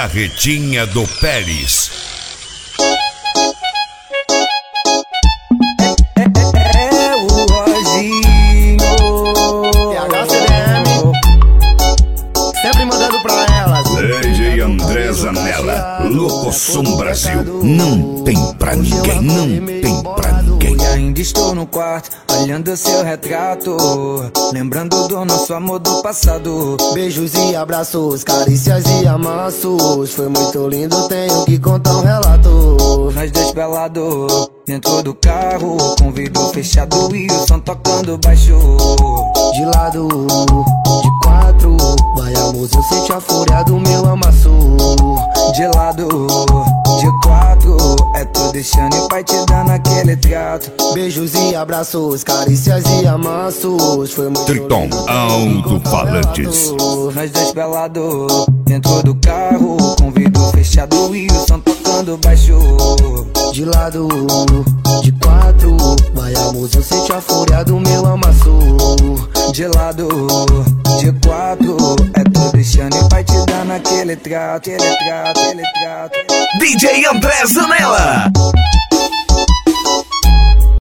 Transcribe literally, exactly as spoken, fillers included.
Carretinha do Pérez. É o Roginho P H C D M, sempre mandando pra elas. D J André Zanella, Locoção Brasil. Não tem pra ninguém, não tem pra ninguém. E ainda estou no quarto, olhando seu retrato, lembrando do nosso amor do passado. Beijos e abraços, carícias e amassos. Foi muito lindo, tenho que contar um relato. Nós dois pelados, dentro do carro, com vidro fechado e o som tocando baixo. De lado, de quatro, vai amor, eu sente a fúria do meu amasso. De lado, de quatro, é tu deixando e o pai te dando aquele trato. Beijos e abraços, carícias e amassos. Foi muito Triton lindo, tenho que contar um Alto-Falantes. relato. Nós dois pelados, dentro do carro, com vidro fechado e o som tocando baixo. De lado, de quatro, vai amor, eu sente a fúria do meu amasso. De lado, de quatro, é tu deixando e o pai te dando aquele trato, aquele trato, aquele trato. D J André Zanella.